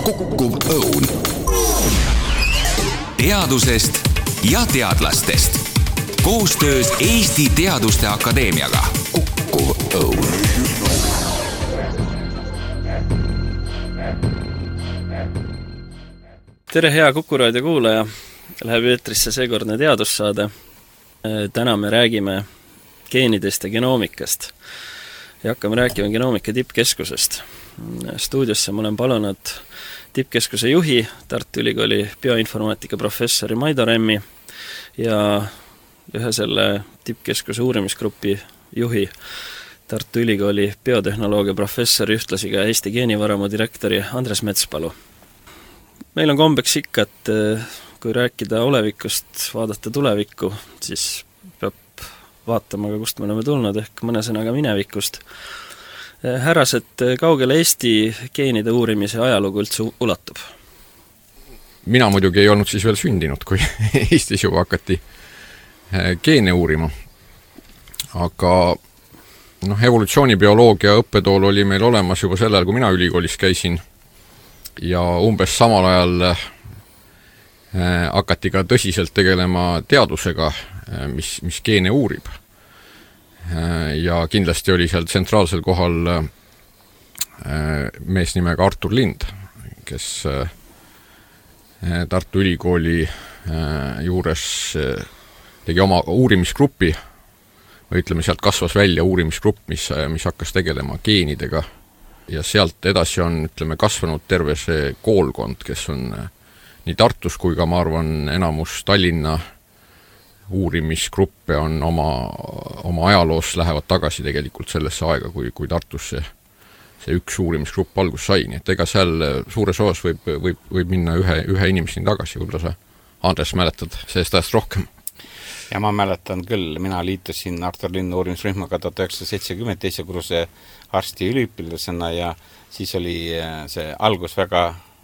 Kukkuv Õun. Teadusest ja teadlastest. Koostöös Eesti Teaduste Akadeemiaga. Kukkuv Õun. Tere, hea Kuku Raadio kuulaja! Läheb eetrisse seekordne teadussaade. Täna me räägime geenidest ja genoomikast. Ja hakkame rääkima genoomika tippkeskusest. Stuudiosse ma olen palunud tippkeskuse juhi, Tartu Ülikooli bioinformaatika professori Maido Remmi ja ühe selle tippkeskuse uurimisgrupi juhi, Tartu Ülikooli biotehnoloogia professori, ühtlasi ka Eesti geenivaramu direktori Andres Metspalu. Meil on kombeks ikka, et kui rääkida olevikust, vaadata tulevikku, siis peab vaatama ka, kust me oleme tulnud, ehk mõne sõnaga minevikust. Härrased, kaugele Eesti geenide uurimise ajalugu üldse ulatub? Mina muidugi ei olnud siis veel sündinud, kui Eestis juba hakati geene uurima. Aga evolutsioonibioloogia õppetool oli meil olemas juba sellel, kui mina ülikoolis käisin. Ja umbes samal ajal hakati ka tõsiselt tegelema teadusega, mis geene uurib. Ja kindlasti oli seal tsentraalsel kohal mees nimega Artur Lind, kes Tartu Ülikooli juures tegi oma uurimisgrupi, või ütleme, sealt kasvas välja uurimisgrupp, mis hakkas tegelema geenidega. Ja sealt edasi on, ütleme, kasvanud terve see koolkond, kes on nii Tartus kui ka, ma arvan, enamus Tallinna uurimisgruppe on oma ajaloos lähevad tagasi tegelikult sellesse aega, kui Tartus see üks uurimisgrupp algus sai. Nii et ega seal suures osas võib minna ühe inimeseni tagasi, võib-olla sa, Andres, mäletad sellest ajast rohkem? Ja ma mäletan küll, mina liitusin Artur Linna uurimisrühmaga 1970 teise kuruse arsti üliõpilasena ja siis oli see algus väga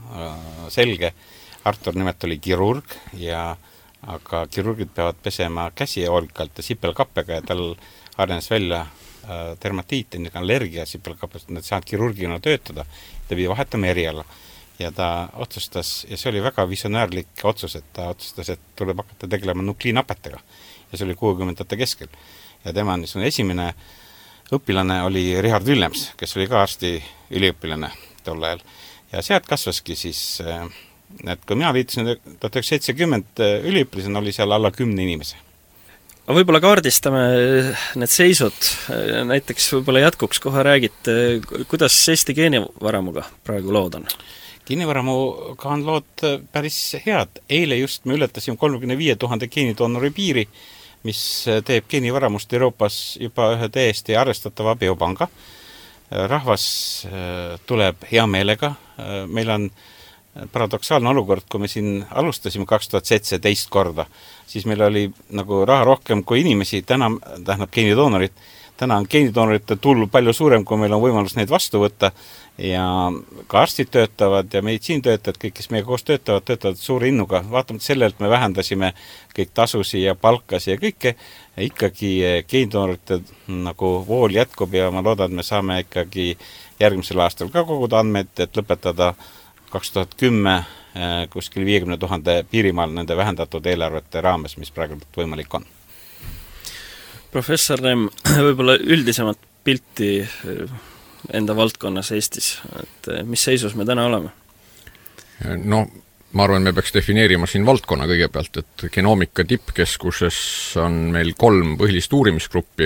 selge. Artur nimelt oli kirurg, aga kirurgid peavad pesema käsi hoolikalt ja sipelkappega ja tal arenes välja dermatiit, allergia sipelkappest, et saad kirurgina töötada, ta pidi vahetama eriala. Ja ta otsustas, ja see oli väga visionäärlik otsus, et ta otsustas, et tuleb hakata tegelema nukliinapetega. Ja see oli 60-ndate keskel. Ja tema esimene õpilane oli Richard Willems, kes oli ka arsti üliõpilane tol ajal. Ja sealt kasvaski siis, et kui mina liitusin 1970 üliõpilasena, oli seal alla 10 inimese. Aga võib-olla kaardistame need seisud. Näiteks võib-olla jätkuks kohe räägite, kuidas Eesti geenivaramuga praegu lood on? Geenivaramuga on lood päris head. Eile just me ületasime 35 000 geenidoonori piiri, mis teeb geenivaramust Euroopas juba ühe täiesti arvestatava biopanga. Rahvas tuleb hea meelega. Meil on paradoksaalne olukord, kui me siin alustasime 2017 korda, siis meil oli nagu raha rohkem kui inimesi, tähendab geenidoonorit. Täna on geenidoonorite tull palju suurem, kui meil on võimalus neid vastu võtta ja ka arstid töötavad ja meditsiinitöötajad, kõik, kes meie koos töötavad suure innuga. Vaatamata sellelt me vähendasime kõik tasusi ja palkasi ja kõike. Ikkagi geenidoonorite nagu vool jätkub ja ma loodan, et me saame ikkagi järgmisel aastal ka koguda andmed, et lõpetada 2010 kuskil 50 000 piirimaal nende vähendatud eelarvete raames, mis praegu võimalik on. Professor Remm, võib-olla üldisemat pilti enda valdkonnas Eestis, et mis seisus me täna oleme? Ma arvan, me peaks defineerima siin valdkonna kõigepealt, et genoomika tippkeskuses on meil 3 põhilist uurimisgruppi,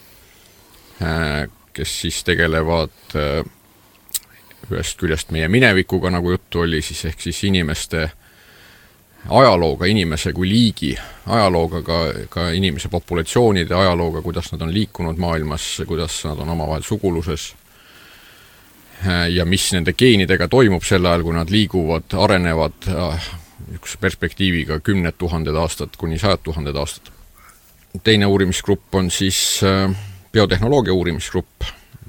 kes siis tegelevad ühest küljest meie minevikuga, nagu juttu oli, siis ehk siis inimeste ajalooga, inimese kui liigi ajalooga, ka inimese populatsioonide ajalooga, kuidas nad on liikunud maailmas, kuidas nad on omavahel suguluses ja mis nende geenidega toimub sel ajal, kui nad liiguvad, arenevad üks perspektiiviga 10 000 aastat kuni 100 000 aastat. Teine uurimisgrupp on siis biotehnoloogia uurimisgrupp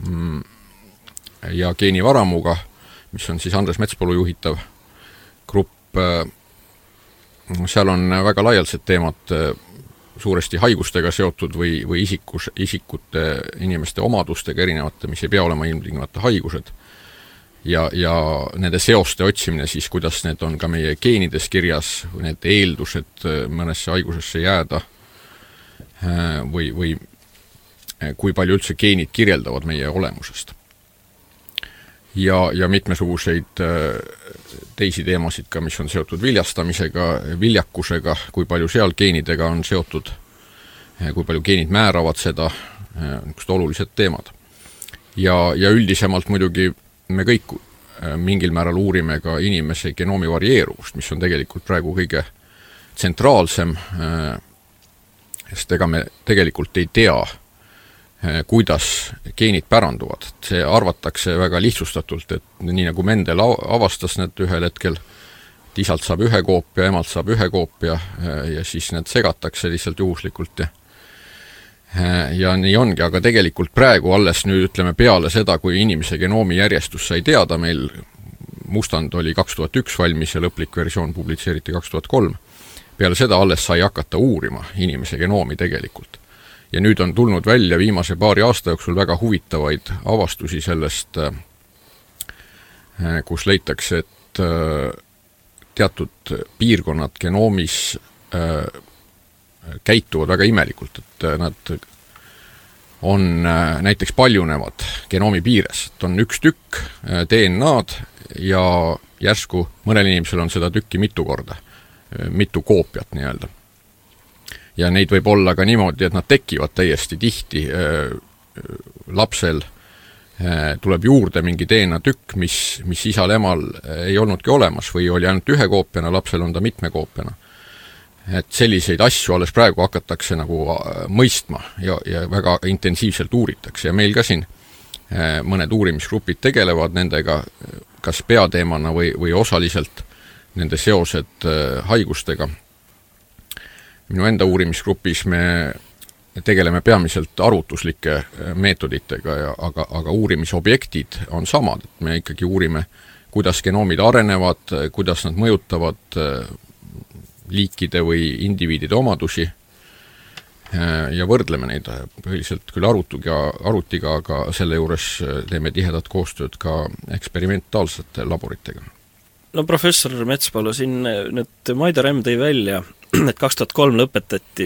ja geenivaramuga, mis on siis Andres Metspalu juhitav grupp. Seal on väga laialdsed teemad suuresti haigustega seotud või isikute, inimeste omadustega erinevate, mis ei pea olema ilmtingimata haigused. ja nende seoste otsimine siis, kuidas need on ka meie geenides kirjas, need eeldused mõnesse haigusesse jääda või kui palju üldse geenid kirjeldavad meie olemusest. Ja mitmesuguseid teisi teemasid ka, mis on seotud viljastamisega, viljakusega, kui palju seal geenidega on seotud, kui palju geenid määravad seda, niisugused olulised teemad. Ja üldisemalt muidugi me kõik mingil määral uurime ka inimese genoomi varieeruvust, mis on tegelikult praegu kõige tsentraalsem, sest ega me tegelikult ei tea, kuidas geenid päranduvad. See arvatakse väga lihtsustatult, et nii nagu Mendel avastas need ühel hetkel, et isalt saab ühe koopia, emalt saab ühe koopia ja siis need segatakse lihtsalt juhuslikult ja nii ongi, aga tegelikult praegu alles nüüd ütleme peale seda, kui inimese genoomi järjestus sai teada, meil mustand oli 2001 valmis ja lõplik versioon publitseeriti 2003, peale seda alles sai hakata uurima inimese genoomi tegelikult. Ja nüüd on tulnud välja viimase paari aasta jooksul väga huvitavaid avastusi sellest, kus leitakse, et teatud piirkonnad genoomis käituvad väga imelikult, et nad on näiteks paljunevad genoomi piires, et on üks tükk DNA-d ja järsku mõnel inimesel on seda tükki mitu korda, mitu koopiat nii-öelda. Ja neid võib olla ka niimoodi, et nad tekivad täiesti tihti. Lapsel tuleb juurde mingi DNA tükk, mis isal emal ei olnudki olemas või oli ainult ühe koopiana, lapsel on ta mitme koopiana. Et selliseid asju alles praegu hakatakse nagu mõistma ja väga intensiivselt uuritakse ja meil ka siin mõned uurimisgrupid tegelevad nendega kas peateemana või osaliselt nende seosed haigustega. Minu enda uurimisgrupis me tegeleme peamiselt arvutuslike meetoditega, aga uurimisobjektid on samad, et me ikkagi uurime, kuidas genoomid arenevad, kuidas nad mõjutavad liikide või indiviidide omadusi ja võrdleme neid põhiliselt küll arvutiga, aga selle juures teeme tihedat koostööd ka eksperimentaalsete laboritega. No professor Metspalu siin nüüd Maidar M tõi välja, et 2003 lõpetati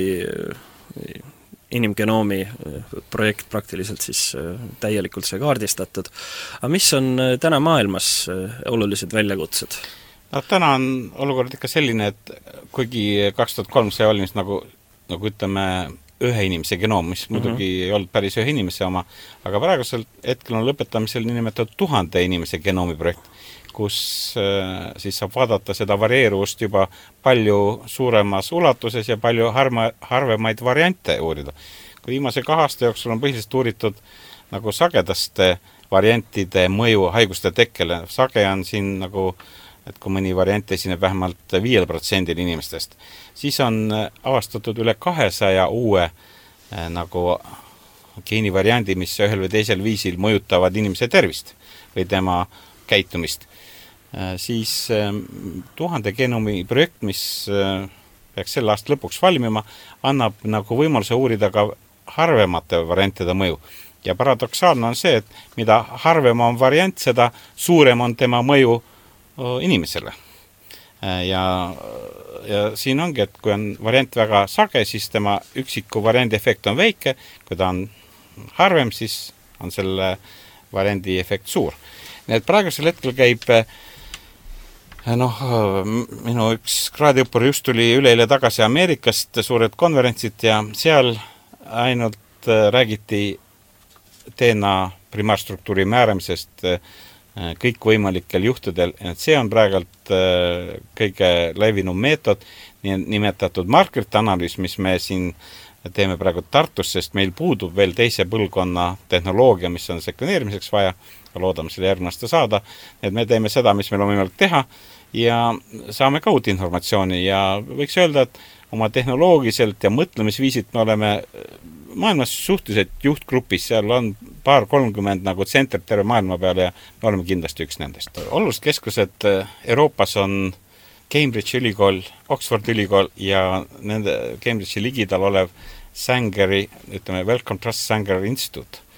inimgenoomi projekt praktiliselt siis täielikult see kaardistatud. Aga mis on täna maailmas olulised väljakutsed? No, täna on olukord ikka selline, et kuigi 2003 see oli nagu ütleme ühe inimese genoom, mis muidugi ei olnud päris ühe inimese oma, aga praegusel hetkel on lõpetamisel nimetatud 1000 inimese genoomi projekt, kus siis saab vaadata seda varieeruvust juba palju suuremas ulatuses ja palju harvemaid variante uurida. Kui viimase 2 aasta jooksul on põhiliselt uuritud nagu sagedaste variantide mõju haiguste tekkele, sage on siin nagu, et kui mõni variant esineb vähemalt 5% inimestest, siis on avastatud üle 200 uue nagu geenivariandi, mis ühel või teisel viisil mõjutavad inimese tervist või tema käitumist. Siis 1000 genoomi projekt, mis peaks selle aasta lõpuks valmima, annab nagu võimaluse uurida ka harvemate variantide mõju. Ja paradoksaalne on see, et mida harvem on variant, seda suurem on tema mõju inimesele. Ja siin ongi, et kui on variant väga sage, siis tema üksiku variandi efekt on väike, kui ta on harvem, siis on selle variandi efekt suur. Nii et praegusel hetkel käib minu üks kraadiõppur just tuli üleeile tagasi Ameerikast suured konverentsid ja seal ainult räägiti DNA primaarstruktuuri määramisest kõikvõimalikel juhtudel, et see on praegult kõige levinum meetod, nimetatud markerite analüüs, mis me siin teeme praegu Tartus, sest meil puudub veel teise põlvkonna tehnoloogia, mis on sekveneerimiseks vaja, loodame selle järgmiste saada, et me teeme seda, mis meil on võimalik teha ja saame ka uut informatsiooni ja võiks öelda, et oma tehnoloogiliselt ja mõtlemisviisilt me oleme maailmas suhteliselt juhtgrupis, seal on 20-30 nagu tsentrit terve maailma peal ja me oleme kindlasti üks nendest. Olulised keskused Euroopas on Cambridge ülikool, Oxford ülikool ja nende Cambridge'i ligidal olev Sangeri, ütleme Wellcome Trust Sanger Institute.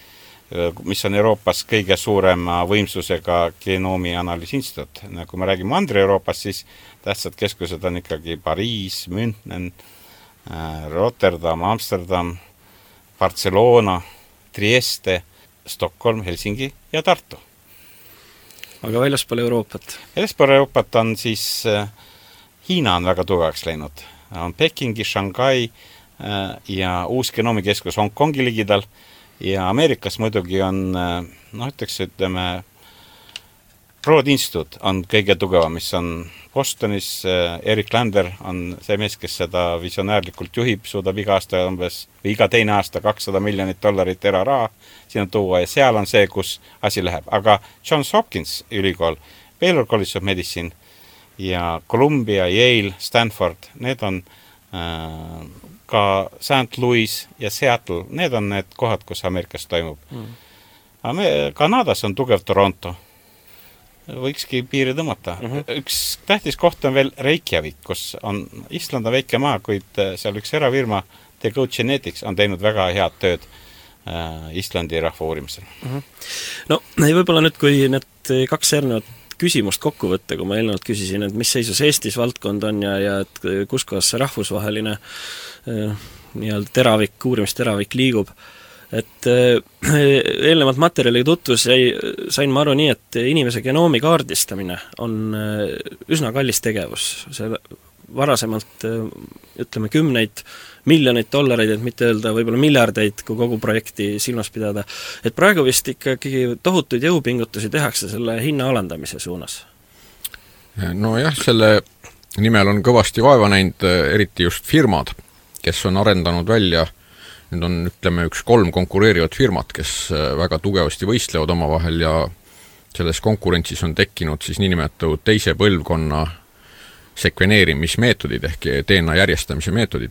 mis on Euroopas kõige suurema võimsusega genoomi analüüsinstituut. Kui me räägime Mandri-Euroopas, siis tähtsad keskused on ikkagi Pariis, München, Rotterdam, Amsterdam, Barcelona, Trieste, Stockholm, Helsingi ja Tartu. Aga väljaspool Euroopat? Väljaspool Euroopat on siis Hiina on väga tugevaks läinud. On Pekingi, Shanghai ja uus genoomikeskus Hongkongi ligidal ja Ameerikas muidugi on, ütleme, Broad Institute on kõige tugevam, mis on Bostonis. Eric Lander on see mees, kes seda visionäärlikult juhib, suudab iga teine aasta $200 miljonit eraraha sinna tuua ja seal on see, kus asi läheb. Aga Johns Hopkins ülikool, Baylor College of Medicine ja Columbia, Yale, Stanford, need on ka St. Louis ja Seattle, need on need kohad, kus Ameerikas toimub. Kanadas on tugev Toronto. Võikski piiri tõmmata. Üks tähtis koht on veel Reykjavik, kus on Island on väike maa, kuid seal üks erafirma The Go Genetics on teinud väga head tööd Islandi rahva uurimisel. No, võib-olla nüüd, kui need 2 erinevat küsimust kokku võtta, kui ma eelnevalt küsisin, et mis seisus Eestis valdkond on ja et kus kohas see rahvusvaheline uurimisteravik liigub. Et eelnevalt materjali tutvus sain ma aru nii, et inimese genoomi kaardistamine on üsna kallis tegevus. See varasemalt, ütleme, $10 miljonit, et mitte öelda võib-olla miljardeid, kui kogu projekti silmas pidada. Et praegu vist ikkagi tohutuid jõupingutusi tehakse selle hinna alandamise suunas. No jah, selle nimel on kõvasti vaeva näinud, eriti just firmad, kes on arendanud välja. Nüüd on, ütleme, 3 konkureerivad firmat, kes väga tugevasti võistlevad omavahel ja selles konkurentsis on tekkinud siis niinimetatud teise põlvkonna sekveneerimismeetodid ehk DNA järjestamise meetodid.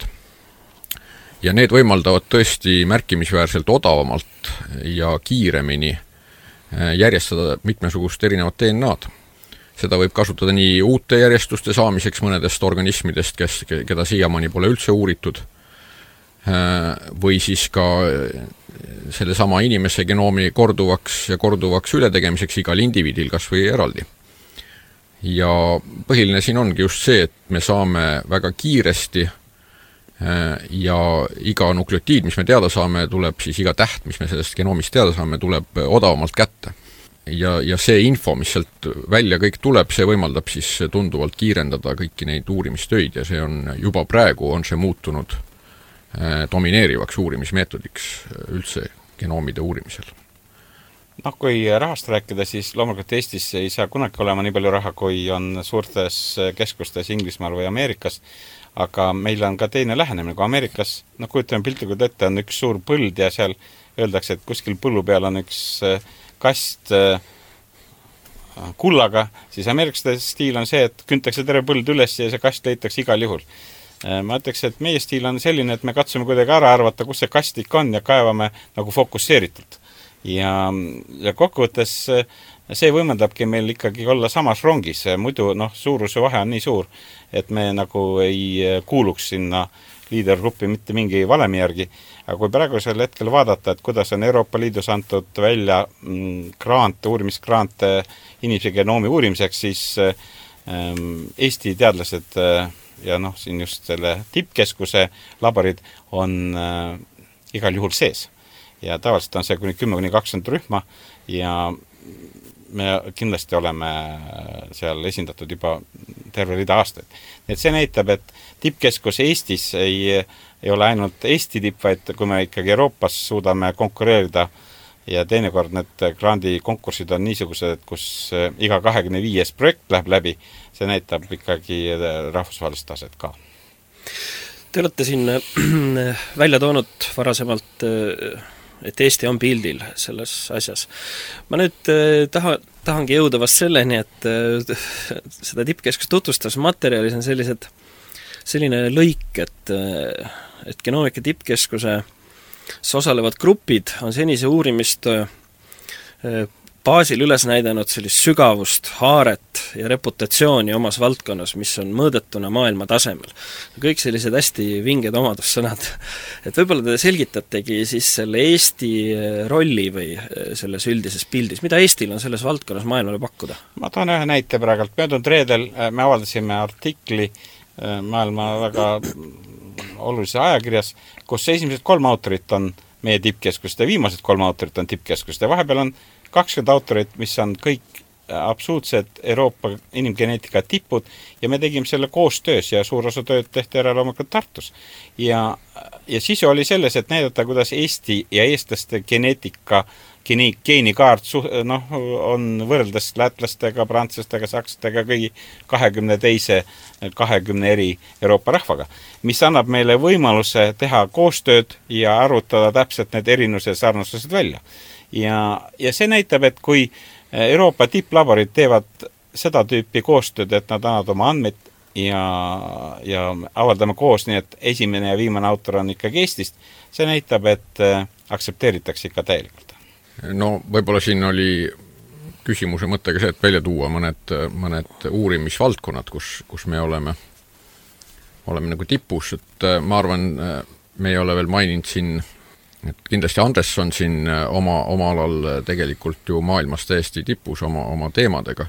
Ja need võimaldavad tõesti märkimisväärselt odavamalt ja kiiremini järjestada mitmesugust erinevat DNA-d. Seda võib kasutada nii uute järjestuste saamiseks mõnedest organismidest, keda siiamaani pole üldse uuritud, või siis ka selle sama inimese genoomi korduvaks ületegemiseks igal indiviidil kas või eraldi. Ja põhiline siin ongi just see, et me saame väga kiiresti ja iga nukleotiid, mis me teada saame, tuleb siis iga täht, mis me sellest genoomist teada saame, tuleb odavamalt kätte. Ja see info, mis sealt välja kõik tuleb, see võimaldab siis tunduvalt kiirendada kõiki neid uurimistöid ja see on juba praegu on see muutunud domineerivaks uurimismeetodiks üldse genoomide uurimisel. Kui rahast rääkida, siis loomulikult Eestis ei saa kunagi olema nii palju raha, kui on suurtes keskustes Inglismaal või Ameerikas, aga meil on ka teine lähenemine, kui Ameerikas, kujutame piltlikult ette, on üks suur põld ja seal öeldakse, et kuskil põllu peal on üks kast kullaga, siis ameeriklaste stiil on see, et küntakse terve põld üles ja see kast leitakse igal juhul. Ma ütleks, et meie stiil on selline, et me katsume kuidagi ära arvata, kus see kastik on ja kaevame nagu fokusseeritult. Ja kokkuvõttes see võimaldabki meil ikkagi olla samas rongis, muidu suuruse vahe on nii suur, et me nagu ei kuuluks sinna liidergruppi mitte mingi valemi järgi. Aga kui praegusel hetkel vaadata, et kuidas on Euroopa Liidus antud välja uurimisgrante inimese genoomi uurimiseks, siis Eesti teadlased ja siin just selle tippkeskuse laborid on igal juhul sees. Ja tavaliselt on see kuni 10-20 rühma ja me kindlasti oleme seal esindatud juba terve rida aastaid. Et see näitab, et tippkeskus Eestis ei ole ainult Eesti tipp, vaid kui me ikkagi Euroopas suudame konkureerida ja teinekord need grandi konkursid on niisugused, kus iga 25 projekt läheb läbi, see näitab ikkagi rahvusvahelist taset ka. Te olete siin välja toonud varasemalt, et Eesti on pildil selles asjas. Ma nüüd tahangi jõuda vast selleni, et seda tippkeskust tutvustas materjalis on selline lõik, et genoomika tippkeskuse osalevad grupid on senise uurimist baasil üles näidanud sellist sügavust, haaret ja reputatsiooni omas valdkonnas, mis on mõõdetuna maailma tasemel. Kõik sellised hästi vinged omadussõnad. Et võib-olla te selgitategi siis selle Eesti rolli või selles üldises pildis, mida Eestil on selles valdkonnas maailmale pakkuda? Ma toon ühe näite praegult. Möödunud reedel me avaldasime artikli maailma väga olulises ajakirjas, kus esimesed 3 autorit on meie tippkeskuste, viimased 3 autorit on tippkeskuste. Vahepeal on 20 autorit, mis on kõik absoluutsed Euroopa inimgeneetika tipud ja me tegime selle koostöös ja suur osa tööd tehti ära loomulikult Tartus. Ja sisu oli selles, et näidata, kuidas Eesti ja eestlaste geneetika geenikaart on võrreldes lätlastega, prantslastega, sakslastega, kõigi 20 eri Euroopa rahvaga, mis annab meile võimaluse teha koostööd ja arutada täpselt need erinused ja sarnastused välja. Ja see näitab, et kui Euroopa tipplaborid teevad seda tüüpi koostööd, et nad annavad oma andmeid ja avaldame koos, nii et esimene ja viimane autor on ikkagi Eestist, see näitab, et aktsepteeritakse ikka täielikult. No võib-olla siin oli küsimuse mõttega see, et välja tuua mõned uurimisvaldkonnad, kus me oleme nagu tipus, et ma arvan, me ei ole veel maininud siin, et kindlasti Andres on siin oma alal tegelikult ju maailmas täiesti tipus oma teemadega.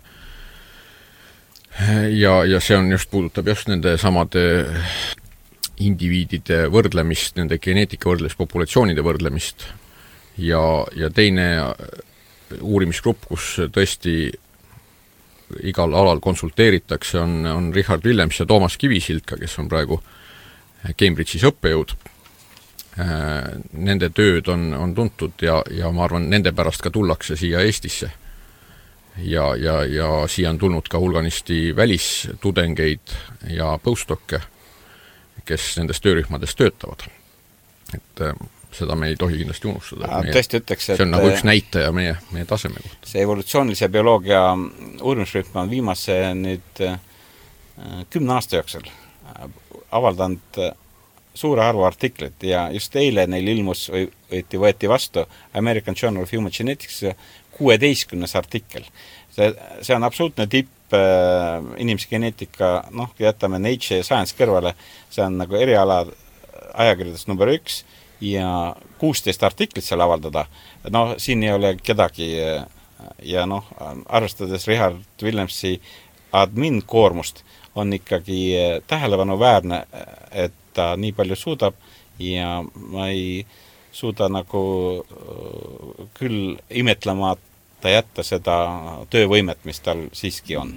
Ja see on puudutab just nende samade indiviidide võrdlemist, nende geneetika võrdlemist, populatsioonide võrdlemist ja teine uurimisgrupp, kus tõesti igal alal konsulteeritakse, on Richard Willems ja Toomas Kivisilka, kes on praegu Cambridge'is õppejõud. Nende tööd on tuntud ja ma arvan, nende pärast ka tullakse siia Eestisse. Ja siia on tulnud ka hulganisti välistudengeid ja postdoc'e, kes nendes töörühmades töötavad. Et seda me ei tohi kindlasti unustada. Tõesti ütleks, et see on nagu üks näitaja meie taseme kohta. See evolutsioonilise bioloogia uurimisrühm on viimase nüüd 10 aasta jooksul avaldanud suure arvu artiklit ja just eile neil ilmus võeti vastu American Journal of Human Genetics 16. artikkel. See on absoluutne tipp inimese geneetika, jätame Nature ja Science kõrvale, see on nagu eriala ajakirjadest number 1 ja 16 artiklit seal avaldada. Siin ei ole kedagi ja arvestades Richard Willemsi admin koormust on ikkagi tähelepanuväärne, et ta nii palju suudab ja ma ei suuda nagu küll imetlemata jätta seda töövõimet, mis tal siiski on.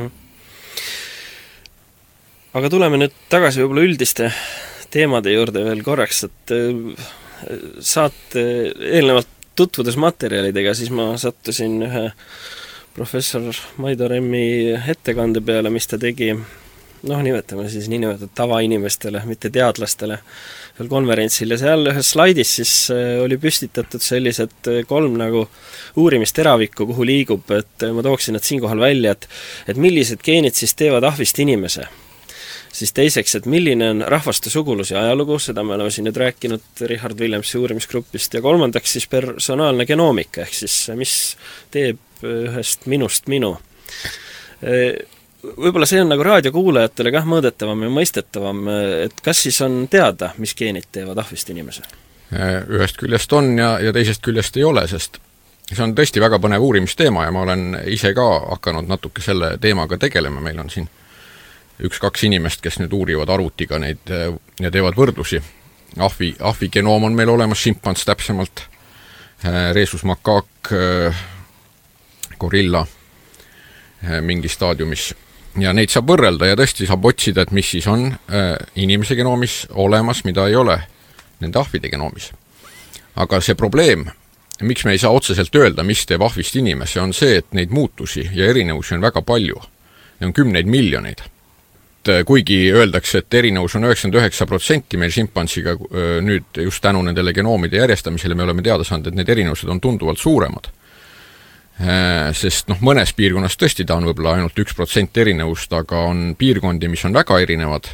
Aga tuleme nüüd tagasi võib-olla üldiste teemade juurde veel korraks, et saate eelnevalt tutvudes materjalidega, siis ma sattusin ühe professor Maido Remmi ettekande peale, mis ta tegi, nimetame siis niinimetatud tavainimestele, mitte teadlastele, veel konverentsil ja seal ühes slaidis siis oli püstitatud sellised 3 nagu uurimisteravikku, kuhu liigub, et ma tooksin nad siinkohal välja, et millised geenid siis teevad ahvist inimese. Siis teiseks, et milline on rahvaste suguluse ajalugu, seda me oleme siin nüüd rääkinud Richard Willemsi uurimisgrupist, ja kolmandaks siis personaalne genoomika, ehk siis mis teeb ühest minust minu. Võib-olla see on nagu raadiokuulajatele kah mõõdetavam ja mõistetavam, et kas siis on teada, mis geenid teevad ahvist inimese? Ühest küljest on ja teisest küljest ei ole, sest see on tõesti väga põnev uurimisteema ja ma olen ise ka hakanud natuke selle teemaga tegelema, meil on siin 1-2 inimest, kes nüüd uurivad arvutiga neid ja teevad võrdlusi. Ahvi genoom on meil olemas, šimpans täpsemalt, reesus makaak, gorilla mingi staadiumis. Ja neid saab võrrelda ja tõesti saab otsida, et mis siis on inimese genoomis olemas, mida ei ole nende ahvide genoomis. Aga see probleem, miks me ei saa otseselt öelda, mis teeb ahvist inimese, on see, et neid muutusi ja erinevusi on väga palju. Need on 10 miljoneid. Kuigi öeldakse, et erinevus on 99% meil šimpansiga nüüd just tänu nendele genoomide järjestamisele me oleme teada saanud, et need erinevused on tunduvalt suuremad. Sest mõnes piirkonnas tõesti ta on võib-olla ainult 1% erinevust, aga on piirkondi, mis on väga erinevad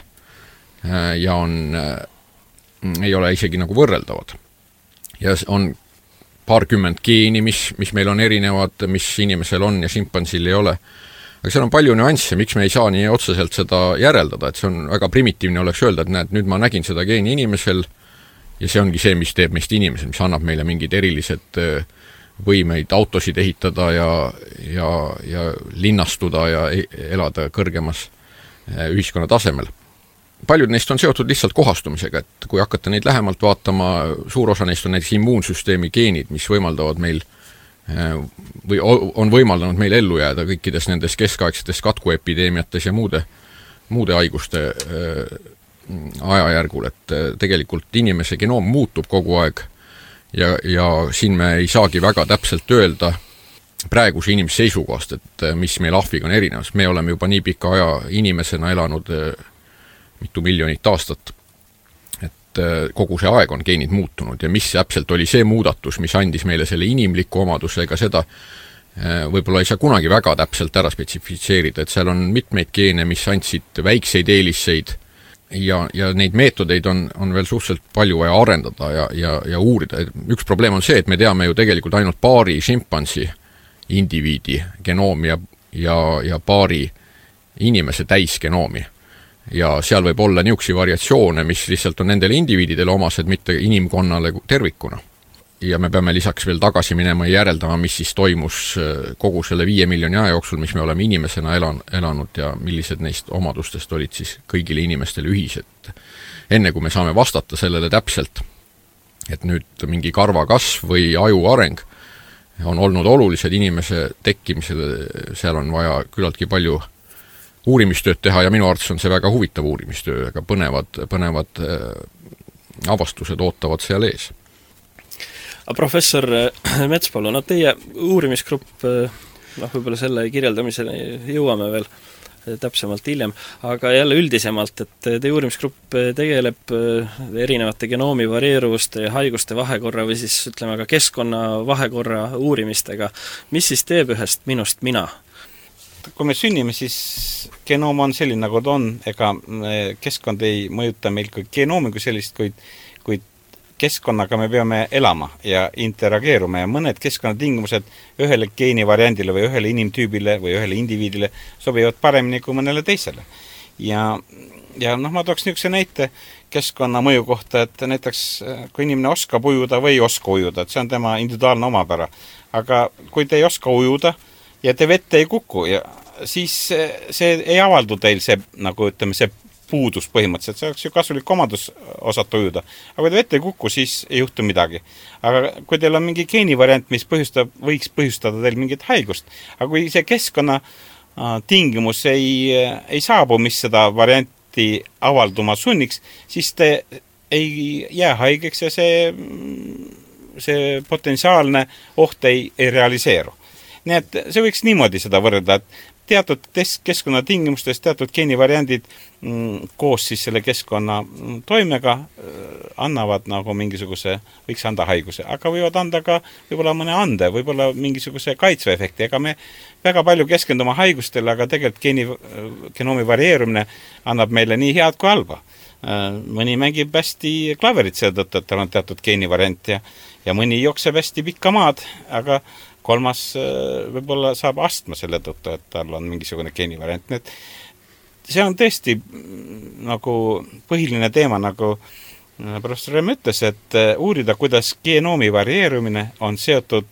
ja ei ole isegi nagu võrreldavad. Ja on paarkümmend geeni, mis meil on erinevad, mis inimesel on ja šimpansil ei ole. Aga seal on palju nüansse, miks me ei saa nii otseselt seda järeldada, et see on väga primitiivne oleks öelda, et näed, nüüd ma nägin seda geeni inimesel ja see ongi see, mis teeb meist inimesel, mis annab meile mingid erilised võimeid autosid ehitada ja linnastuda ja elada kõrgemas ühiskonna tasemel. Paljud neist on seotud lihtsalt kohastumisega, et kui hakata neid lähemalt vaatama, suur osa neist on näiteks immuunsüsteemi geenid, mis võimaldavad meil või on võimaldanud meil ellu jääda kõikides nendes keskaegsetes katkuepideemiates ja muude haiguste ajajärgul, et tegelikult inimese genoom muutub kogu aeg ja siin me ei saagi väga täpselt öelda praeguse inimese seisukohast, et mis meil ahviga on erinevus. Me oleme juba nii pika aja inimesena elanud mitu miljonit aastat, et kogu see aeg on geenid muutunud ja mis täpselt oli see muudatus, mis andis meile selle inimliku omaduse, ega seda võib-olla ei saa kunagi väga täpselt ära spetsifitseerida, et seal on mitmeid geene, mis andsid väikseid eeliseid ja neid meetodeid on veel suhteliselt palju vaja arendada ja uurida. Üks probleem on see, et me teame ju tegelikult ainult paari šimpansi indiviidi genoomi ja paari inimese täisgenoomi. Ja seal võib olla niisuguseid variatsioone, mis lihtsalt on nendele indiviididele omased, mitte inimkonnale tervikuna. Ja me peame lisaks veel tagasi minema ja järeldama, mis siis toimus kogu selle 5 miljoni aja jooksul, mis me oleme inimesena elanud ja millised neist omadustest olid siis kõigile inimestele ühised. Enne kui me saame vastata sellele täpselt, et nüüd mingi karvakasv või aju areng on olnud olulised inimese tekkimisele, seal on vaja küllaltki palju uurimistööd teha ja minu arvates on see väga huvitav uurimistöö, aga põnevad avastused ootavad seal ees. Professor Metspalu, teie uurimisgrupp, võib-olla selle kirjeldamisele jõuame veel täpsemalt hiljem, aga jälle üldisemalt, et teie uurimisgrupp tegeleb erinevate genoomi varieeruvuste ja haiguste vahekorra või siis ütleme ka keskkonna vahekorra uurimistega. Mis siis teeb ühest minust mina? Kui me sünnime, siis genoom on selline, nagu ta on, ega keskkond ei mõjuta meil kui genoomi kui sellist, kuid keskkonnaga me peame elama ja interageeruma ja mõned keskkonnatingimused ühele geenivariandile või ühele inimtüübile või ühele indiviidile sobivad paremini kui mõnele teisele. Ja ma tooks niisuguse näite keskkonna mõju kohta, et näiteks kui inimene oskab ujuda või ei oska ujuda, et see on tema individuaalne omapära. Aga kui te ei oska ujuda ja te vette ei kuku, siis see ei avaldu teil see, nagu ütleme, see puudus põhimõtteliselt, see oleks ju kasulik omadus osata ujuda. Aga kui te vette ei kuku, siis ei juhtu midagi. Aga kui teil on mingi geenivariant, mis võiks põhjustada teil mingit haigust, aga kui see keskkonna tingimus ei saabu, mis seda varianti avalduma sunniks, siis te ei jää haigeks ja see potentsiaalne oht ei realiseeru. Nii et see võiks niimoodi seda võrrelda, et teatud keskkonnatingimustes teatud geenivariandid koos siis selle keskkonna toimega annavad nagu mingisuguse, võiks anda haiguse, aga võivad anda ka võib-olla mõne ande, võib-olla mingisuguse kaitsveefekti, ega me väga palju keskendume haigustele, aga tegelikult genoomi varieerumine annab meile nii head kui halba. Mõni mängib hästi klaverit selle tõttu, et tal on teatud geenivariant ja mõni jookseb hästi pikka maad, aga kolmas võib-olla saab astma selle tõttu, et tal on mingisugune geenivariant. Nii et see on tõesti nagu põhiline teema, nagu professor Rem ütles, et uurida, kuidas genoomi varieerumine on seotud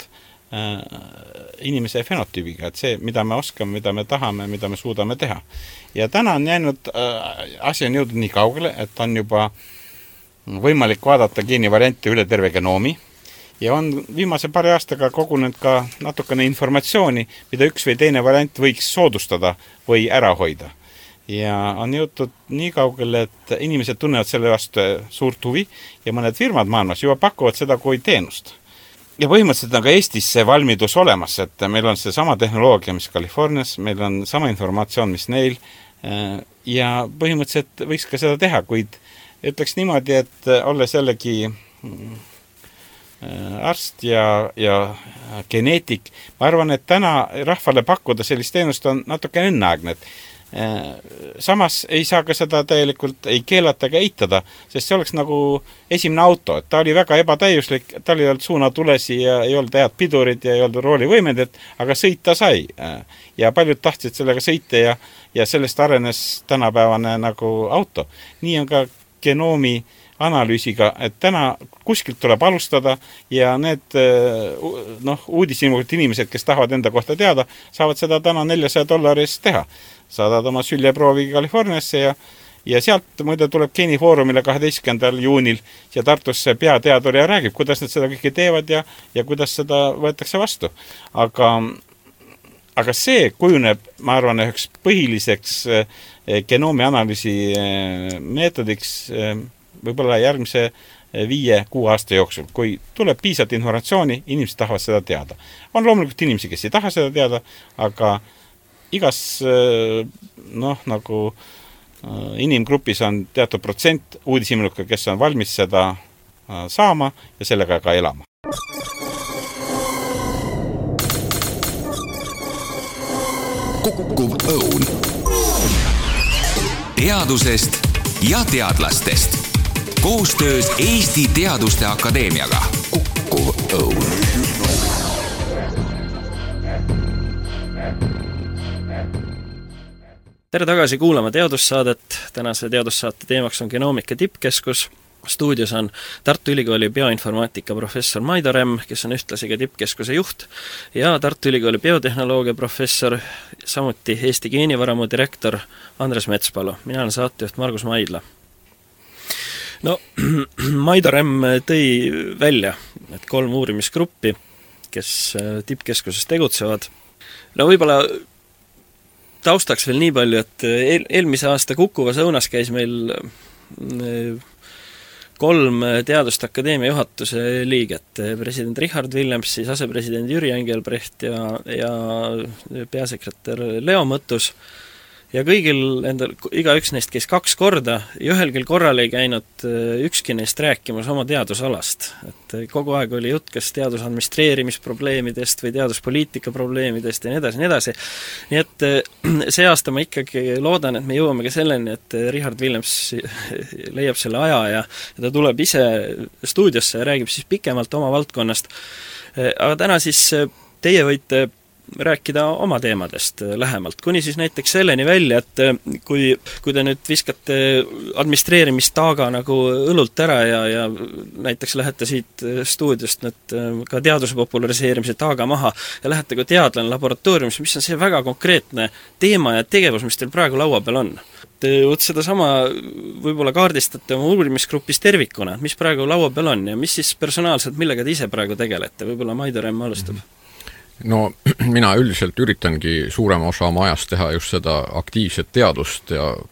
inimese fenotüübiga, et see, mida me oskame, mida me tahame, mida me suudame teha. Ja täna on jäänud, asi on jõudnud nii kaugele, et on juba võimalik vaadata geenivariante üle terve genoomi ja on viimase paari aastaga kogunenud ka natukene informatsiooni, mida üks või teine variant võiks soodustada või ära hoida. Ja on jõutud nii kaugele, et inimesed tunnevad selle vastu suurt huvi ja mõned firmad maailmas juba pakuvad seda kui teenust. Ja põhimõtteliselt on ka Eestis see valmidus olemas, et meil on see sama tehnoloogia, mis Californias, meil on sama informatsioon, mis neil ja põhimõtteliselt võiks ka seda teha, kuid ütleks niimoodi, et olles jällegi arst ja geneetik, ma arvan, et täna rahvale pakkuda sellist teenust on natuke enneaegne, et Samas ei saa ka seda täielikult ei keelata ega eitada, sest see oleks nagu esimene auto, et ta oli väga ebatäiuslik, tal ei olnud suunatulesi ja ei olnud head pidurid ja ei olnud roolivõimendit, aga sõita sai. Ja paljud tahtsid sellega sõita ja sellest arenes tänapäevane nagu auto. Nii on ka genoomi analüüsiga, et täna kuskilt tuleb alustada ja need uudishimulikud inimesed, kes tahavad enda kohta teada, saavad seda täna $400 eest teha. Saadad oma süljeproovi Californiasse ja sealt muide tuleb geenifoorumile 12. juunil ja Tartusse peateadur ja räägib, kuidas nad seda kõike teevad ja kuidas seda võetakse vastu. Aga see kujuneb, ma arvan, üheks põhiliseks genoomi analüüsi meetodiks võib-olla järgmise 5-6 aasta jooksul, kui tuleb piisavalt informatsiooni, inimesed tahavad seda teada. On loomulikult inimesi, kes ei taha seda teada, aga igas nagu inimgrupis on teatud protsent uudishimulikke, kes on valmis seda saama ja sellega ka elama. Kukkuv õun. Teadusest ja teadlastest. Koostöös Eesti Teaduste Akadeemiaga. Kukkuv õun. Tere tagasi kuulama teadussaadet. Tänase teadussaate teemaks on genoomika tippkeskus. Stuudios on Tartu Ülikooli bioinformaatika professor Maido Rämm, kes on ühtlasi ka tippkeskuse juht, ja Tartu Ülikooli biotehnoloogia professor, samuti Eesti geenivaramu direktor Andres Metspalu. Mina olen saatejuht Margus Maidla. No, Maido Rämm tõi välja, et 3 uurimisgruppi, kes tippkeskuses tegutsevad. No võib-olla taustaks veel nii palju, et eelmise aasta Kukkuvas õunas käis meil 3 Teaduste Akadeemia juhatuse liiget, president Richard Williams, siis asepresident Jüri Engelbrecht ja peasekretär Leo Mõttus. Ja kõigil igaüks neist käis 2 korda ja ühelgi korral ei käinud ükski neist rääkimas oma teadusalast. Et kogu aeg oli jutt kas teadusadministreerimisprobleemidest või teaduspoliitika probleemidest ja nii edasi, nii edasi. Nii et see aasta ma ikkagi loodan, et me jõuame ka selleni, et Richard Williams leiab selle aja ja ta tuleb ise stuudiosse ja räägib siis pikemalt oma valdkonnast. Aga täna siis teie võite rääkida oma teemadest lähemalt, kuni siis näiteks selleni välja, et kui te nüüd viskate administreerimistaaga nagu õlult ära ja näiteks lähete siit stuudiost nüüd ka teaduse populariseerimise taaga maha ja lähete ka teadlane laboratooriumis, mis on see väga konkreetne teema ja tegevus, mis teil praegu laua peal on. Te seda sama võib-olla kaardistate oma uurimisgrupis tervikuna, mis praegu laua peal on ja mis siis personaalselt, millega te ise praegu tegelete? Võib-olla Maido Rämm alustab. No mina üldiselt üritangi suurema osa oma ajast teha just seda aktiivset teadust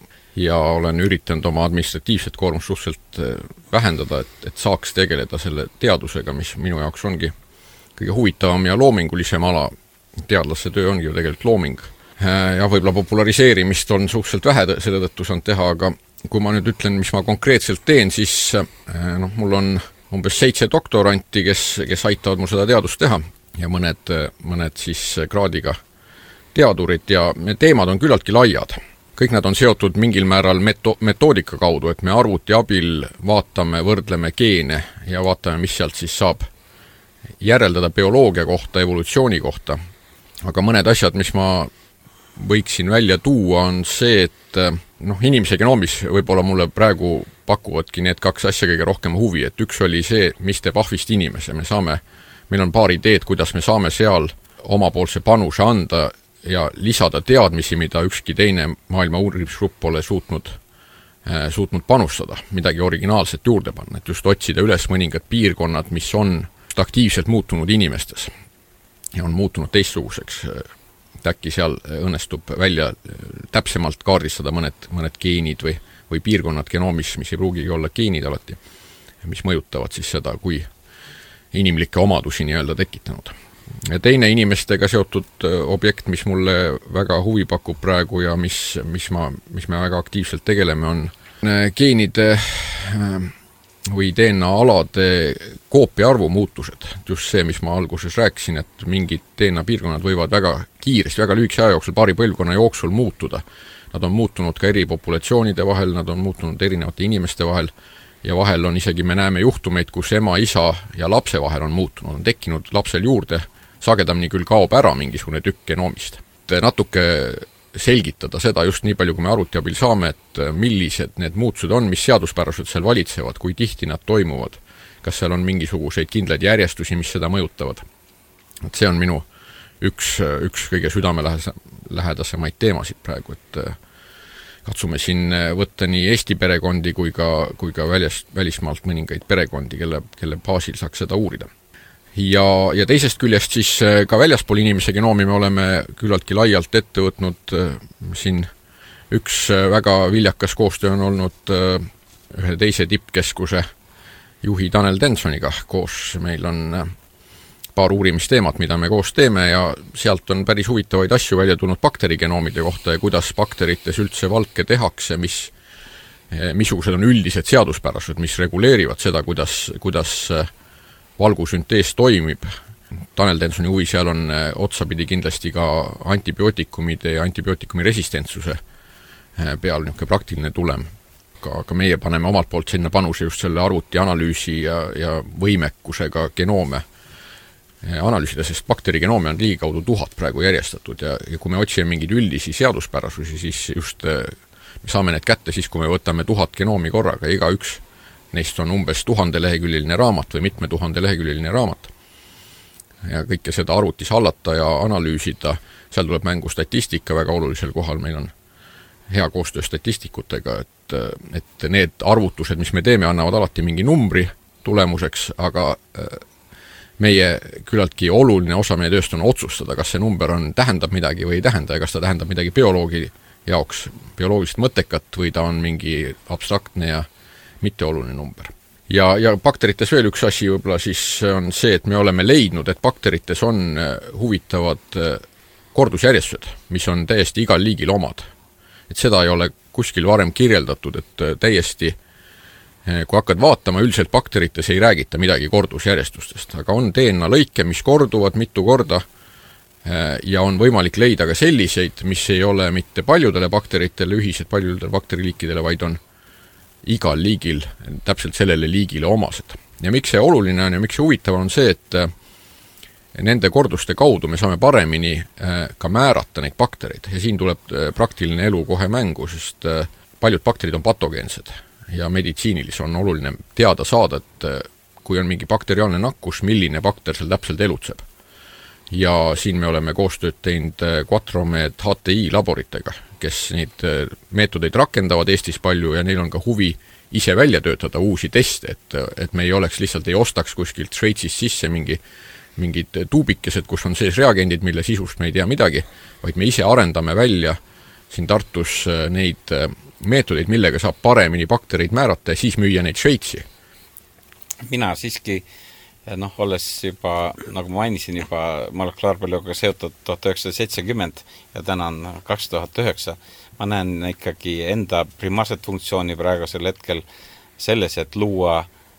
ja olen üritanud oma administratiivset koormust suhteliselt vähendada, et saaks tegeleda selle teadusega, mis minu jaoks ongi kõige huvitavam ja loomingulisem ala. Teadlaste töö ongi ju tegelikult looming. Ja võib-olla populariseerimist on suhteliselt vähe selle tõttu saanud teha, aga kui ma nüüd ütlen, mis ma konkreetselt teen, siis mul on umbes 7 doktoranti, kes aitavad mul seda teadust teha ja mõned siis kraadiga teadurid ja teemad on küllaltki laiad. Kõik nad on seotud mingil määral metoodika kaudu, et me arvuti abil vaatame, võrdleme geene ja vaatame, mis sealt siis saab järeldada bioloogia kohta, evolutsiooni kohta. Aga mõned asjad, mis ma võiksin välja tuua, on see, et inimese genoomis võib-olla mulle praegu pakuvadki need 2 asja kõige rohkem huvi, et üks oli see, mis teeb ahvist inimese. Meil on paar ideed, kuidas me saame seal omapoolse panuse anda ja lisada teadmisi, mida ükski teine maailma uurimisgrupp pole suutnud panustada, midagi originaalset juurde panna, et just otsida üles mõningad piirkonnad, mis on aktiivselt muutunud inimestes ja on muutunud teistsuguseks. Äkki seal õnnestub välja täpsemalt kaardistada mõned geenid või piirkonnad genoomis, mis ei pruugigi olla geenid alati, mis mõjutavad siis seda, kui inimlikke omadusi nii-öelda tekitanud. Ja teine inimestega seotud objekt, mis mulle väga huvi pakub praegu ja mis me väga aktiivselt tegeleme, on geenide või DNA-alade koopia arvu muutused. Just see, mis ma alguses rääkisin, et mingid DNA-piirkonnad võivad väga kiiresti, väga lühikese aja jooksul, paari põlvkonna jooksul muutuda. Nad on muutunud ka eri populatsioonide vahel, nad on muutunud erinevate inimeste vahel ja vahel on isegi, me näeme juhtumeid, kus ema, isa ja lapse vahel on muutunud, on tekkinud lapsel juurde, sagedamini küll kaob ära mingisugune tükk genoomist. Natuke selgitada seda just nii palju, kui me arvuti abil saame, et millised need muutused on, mis seaduspäraselt seal valitsevad, kui tihti nad toimuvad, kas seal on mingisuguseid kindlaid järjestusi, mis seda mõjutavad. Et see on minu üks kõige südamelähedasemaid teemasid praegu, et katsume siin võtta nii Eesti perekondi kui ka välismaalt mõningaid perekondi, kelle baasil saaks seda uurida. Ja teisest küljest siis ka väljaspool inimese genoomi me oleme küllaltki laialt ette võtnud. Siin üks väga viljakas koostöö on olnud ühe teise tippkeskuse juhi Tanel Tensoniga. Koos meil on paar uurimisteemat, mida me koos teeme ja sealt on päris huvitavaid asju välja tulnud bakterigenoomide kohta ja kuidas bakterites üldse valke tehakse, missugused on üldised seaduspärasused, mis reguleerivad seda, kuidas valgusüntees toimib. Tanel Tensoni huvi seal on otsapidi kindlasti ka antibiootikumide ja antibiootikumi resistentsuse peal niisugune praktiline tulem. Ka meie paneme omalt poolt sinna panuse just selle arvuti analüüsi ja võimekusega genoome analüüsida, sest bakterigenoome on ligikaudu 1000 praegu järjestatud ja kui me otsime mingeid üldisi seaduspärasusi, siis just me saame need kätte siis, kui me võtame 1000 genoomi korraga, iga üks neist on umbes 1000-leheküljeline raamat või mitme 1000-leheküljeline raamat. Ja kõike seda arvutis hallata ja analüüsida, seal tuleb mängu statistika väga olulisel kohal, meil on hea koostöö statistikutega, et need arvutused, mis me teeme, annavad alati mingi numbri tulemuseks, aga meie küllaltki oluline osa meie tööst on otsustada, kas see number tähendab midagi või ei tähenda ja kas ta tähendab midagi bioloogi jaoks, bioloogilist mõttekat või ta on mingi abstraktne ja mitteoluline number. Ja bakterites veel üks asi võib-olla siis on see, et me oleme leidnud, et bakterites on huvitavad kordusjärjestused, mis on täiesti igal liigil omad. Et seda ei ole kuskil varem kirjeldatud, et täiesti kui hakkad vaatama, üldiselt bakterites ei räägita midagi kordusjärjestustest, aga on DNA lõike, mis korduvad mitu korda ja on võimalik leida ka selliseid, mis ei ole mitte paljudele bakteritele ühised paljudele bakteriliikidele, vaid on igal liigil täpselt sellele liigile omased. Ja miks see oluline on ja miks see huvitav on see, et nende korduste kaudu me saame paremini ka määrata neid baktereid ja siin tuleb praktiline elu kohe mängu, sest paljud bakterid on patogeensed ja meditsiinilis on oluline teada saada, et kui on mingi bakteriaalne nakkus, milline bakter seal täpselt elutseb. Ja siin me oleme koostööd teinud Quattromed HTI laboritega, kes neid meetodeid rakendavad Eestis palju ja neil on ka huvi ise välja töötada uusi teste, et me ei oleks lihtsalt, ei ostaks kuskilt Šveitsist sisse mingid tuubikesed, kus on sees reagendid, mille sisust me ei tea midagi, vaid me ise arendame välja siin Tartus neid meetodeid, millega saab paremini baktereid määrata ja siis müüa neid Šveitsi. Mina siiski, olles juba, nagu ma mainisin juba, molekulaarbioloogiaga seotud 1970 ja täna on 2009, ma näen ikkagi enda primaarset funktsiooni praegusel hetkel selles, et luua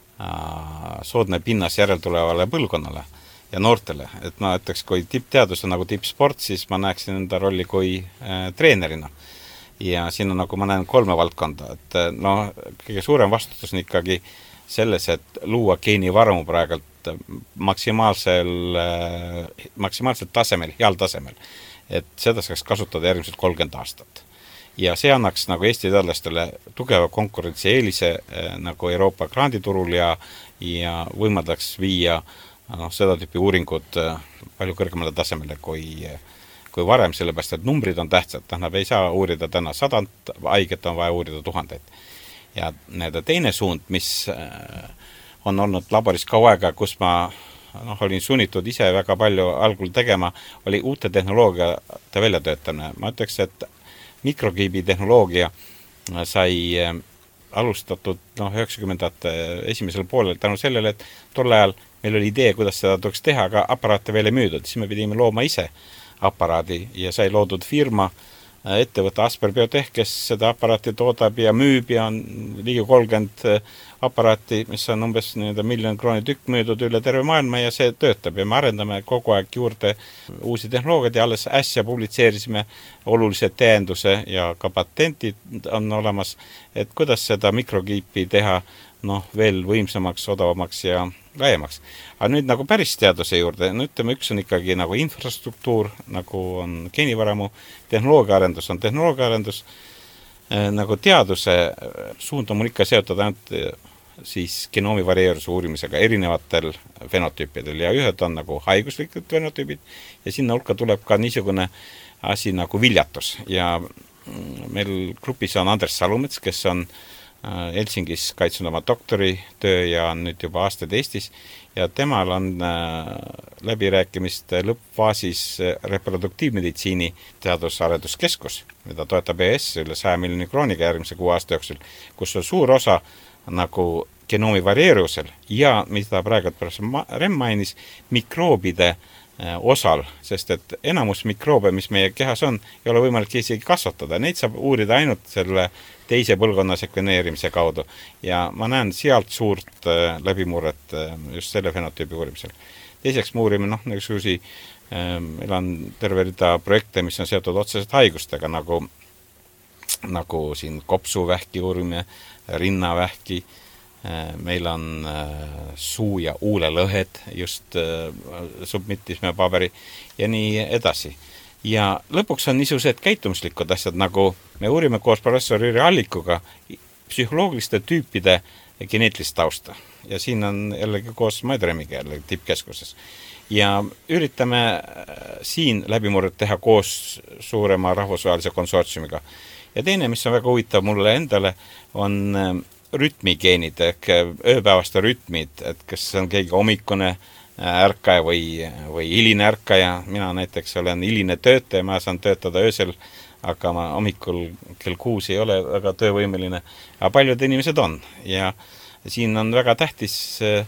soodne pinnas järeltulevale põlvkonnale ja noortele. Et ma ütleks, kui tippteadus on nagu tippsport, siis ma näeksin enda rolli kui treenerina. Ja siin on nagu ma näen 3 valdkonda, et kõige suurem vastutus on ikkagi selles, et luua geenivarmu praegult maksimaalselt tasemel, heal tasemel, et seda saaks kasutada järgmiselt 30 aastat. Ja see annaks nagu Eesti teadlastele tugeva konkurentsieelise nagu Euroopa granditurul ja võimaldaks viia seda tüüpi uuringud palju kõrgemale tasemele kui varem, sellepärast, et numbrid on tähtsad. Nad ei saa uurida täna 100 haiget, on vaja uurida 1000. Ja teine suund, mis on olnud laboris kaua aega, kus ma olin sunnitud ise väga palju algul tegema, oli uute tehnoloogiate väljatöötamine. Ma ütleks, et mikrokiibi tehnoloogia sai alustatud 90-ndate esimesel poolel tänu sellele, et tol ajal meil oli idee, kuidas seda tuleks teha, aga aparaate veel ei müüdud. Siis me pidime looma ise aparaadi ja sai loodud firma ettevõte Asper Biotech, kes seda aparaati toodab ja müüb ja on ligi 30 aparaati, mis on umbes 1 miljon krooni tükk müüdud üle terve maailma ja see töötab ja me arendame kogu aeg juurde uusi tehnoloogiad ja alles äsja publitseerisime olulised täienduse ja ka patentid on olemas, et kuidas seda mikrokiipi teha veel võimsamaks, odavamaks ja laiemaks. Aga nüüd nagu päris teaduse juurde, ütleme, üks on ikkagi nagu infrastruktuur, nagu on geenivaramu, tehnoloogiaarendus on tehnoloogiaarendus, nagu teaduse suund on mul ikka seotud ainult siis genoomi varieeruse uurimisega erinevatel fenotüüpidel ja ühed on nagu haiguslikud fenotüübid ja sinna hulka tuleb ka niisugune asi nagu viljatus ja meil grupis on Andres Salumets, kes on Helsingis kaitsnud oma doktoritöö ja on nüüd juba aastaid Eestis ja temal on läbirääkimist lõppfaasis reproduktiivmeditsiini teadusarenduskeskus, mida toetab ES üle 100 miljoni krooniga järgmise 6 aasta jooksul, kus on suur osa nagu genoomi varieerusel ja mida praegu professor Remm mainis, mikroobide osal, sest et enamus mikroobe, mis meie kehas on, ei ole võimalik isegi kasvatada. Neid saab uurida ainult selle teise põlvkonna sekveneerimise kaudu ja ma näen sealt suurt läbimurret just selle fenotüübi uurimisel. Teiseks me uurime, meil on terve rida projekte, mis on seotud otseselt haigustega, nagu siin kopsuvähki uurime, rinnavähki, meil on suu- ja huulelõhed, just submitisime paberi ja nii edasi. Ja lõpuks on niisugused käitumuslikud asjad, nagu me uurime koos professor Jüri Allikuga psühholoogiliste tüüpide geneetilist tausta. Ja siin on jällegi koos Maidremiga jällegi tippkeskuses. Ja üritame siin läbimurret teha koos suurema rahvusvahelise konsortsiumiga. Ja teine, mis on väga huvitav mulle endale, on rütmigeenid ehk ööpäevaste rütmid, et kas on keegi hommikune ärkaja või hiline ärkaja. Mina näiteks olen hiline töötaja, ma saan töötada öösel, aga ma hommikul kell 6 ei ole väga töövõimeline. Aga paljud inimesed on ja siin on väga tähtis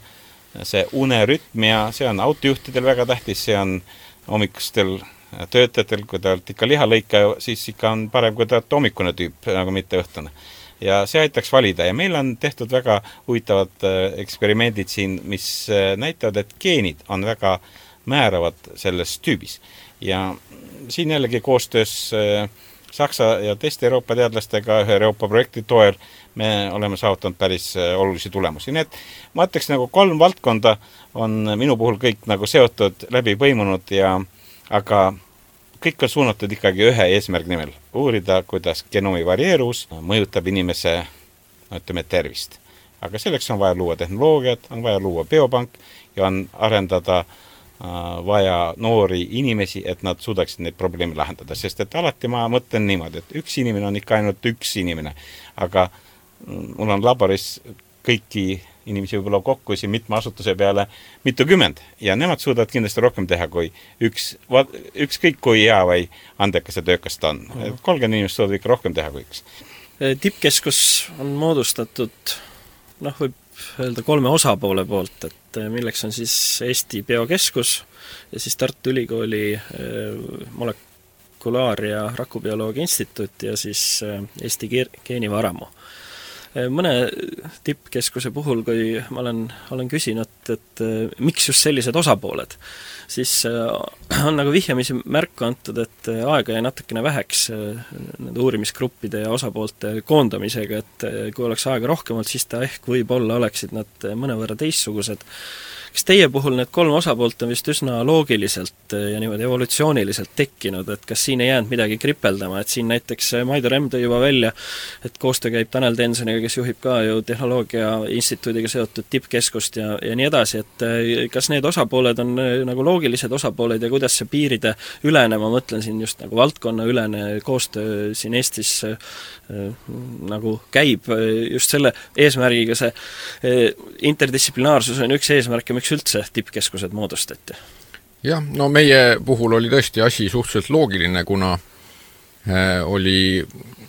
see unerütm ja see on autojuhtidel väga tähtis, see on hommikustel töötajatel, kui te olete ikka lihalõika, siis ikka on parem, kui te olete hommikune tüüp, nagu mitte õhtune. Ja see aitaks valida ja meil on tehtud väga huvitavad eksperimendid siin, mis näitavad, et geenid on väga määravad selles tüübis. Ja siin jällegi koostöös Saksa ja teiste Euroopa teadlastega ühe Euroopa projekti toel me oleme saavutanud päris olulisi tulemusi. Nii et ma ütleks nagu 3 valdkonda on minu puhul kõik nagu seotud läbi põimunud aga kõik on suunatud ikkagi ühe eesmärgi nimel. Uurida, kuidas genoomi varieerus mõjutab inimese tervist. Aga selleks on vaja luua tehnoloogiat, on vaja luua biopank ja on arendada vaja noori inimesi, et nad suudaksid neid probleeme lahendada. Sest et alati ma mõtlen niimoodi, et üks inimene on ikka ainult üks inimene. Aga mul on laboris kõiki inimesi võib-olla kokku siin mitme asutuse peale mitukümmend ja nemad suudavad kindlasti rohkem teha kui ükskõik kui hea või andekas ja töökas ta on. 30 inimest suudavad ikka rohkem teha kui üks. Tippkeskus on moodustatud, võib öelda 3 osapoole poolt, et milleks on siis Eesti Biokeskus ja siis Tartu Ülikooli molekulaar- ja rakubioloogia instituut ja siis Eesti geenivaramu. Mõne tippkeskuse puhul, kui ma olen küsinud, et miks just sellised osapooled, siis on nagu vihjamisi märku antud, et aega jäi natukene väheks nende uurimisgruppide ja osapoolte koondamisega, et kui oleks aega rohkem olnud, siis ta ehk võib-olla oleksid nad mõnevõrra teistsugused. Kas teie puhul need 3 osapoolt on vist üsna loogiliselt ja niimoodi evolutsiooniliselt tekkinud, et kas siin ei jäänud midagi kripeldama, et siin näiteks Maido Remm tõi juba välja, et koostöö käib Tanel Tensoniga, kes juhib ka ju tehnoloogia instituudiga seotud tippkeskust ja nii edasi, et kas need osapooled on nagu loogilised osapooled ja kuidas see piiride ülene, ma mõtlen siin just nagu valdkonna ülene koostöö siin Eestis nagu käib just selle eesmärgiga, see interdistsiplinaarsus on üks eesmärk ja miks üldse tippkeskused moodustati? Jah, meie puhul oli tõesti asi suhteliselt loogiline, kuna oli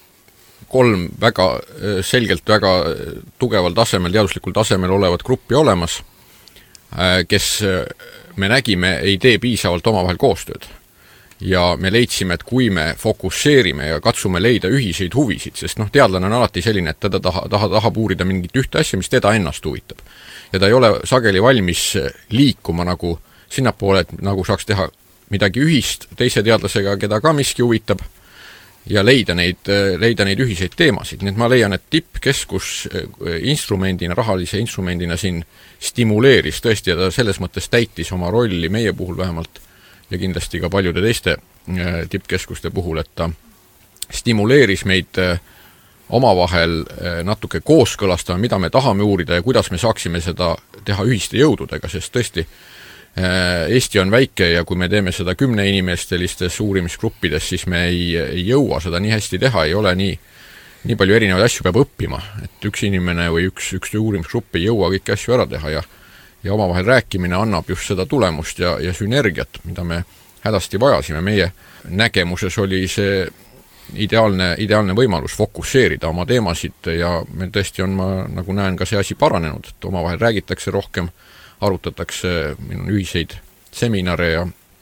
3 väga selgelt väga tugeval tasemel, teaduslikul tasemel olevat gruppi olemas, kes me nägime, ei tee piisavalt omavahel koostööd. ja me leidsime, et kui me fokusseerime ja katsume leida ühiseid huvisid, sest teadlane on alati selline, et teda tahab uurida mingit ühte asja, mis teda ennast huvitab. Ja ta ei ole sageli valmis liikuma nagu sinnapoole, et nagu saaks teha midagi ühist teise teadlasega, keda ka miski huvitab, ja leida neid ühiseid teemasid. Nii et ma leian, et tippkeskus instrumendina, rahalise instrumendina siin stimuleeris tõesti ja ta selles mõttes täitis oma rolli meie puhul vähemalt ja kindlasti ka paljude teiste tippkeskuste puhul, et ta stimuleeris meid omavahel natuke kooskõlastama, mida me tahame uurida ja kuidas me saaksime seda teha ühiste jõududega, sest tõesti Eesti on väike ja kui me teeme seda 10 inimestelistes uurimisgruppides, siis me ei jõua seda nii hästi teha, ei ole nii palju erinevaid asju peab õppima, et üks inimene või üks uurimisgrupp ei jõua kõiki asju ära teha ja omavahel rääkimine annab just seda tulemust ja sünergiat, mida me hädasti vajasime. Meie nägemuses oli see ideaalne võimalus fokusseerida oma teemasid ja meil tõesti on, ma nagu näen, ka see asi paranenud, et omavahel räägitakse rohkem, arutatakse ühiseid seminare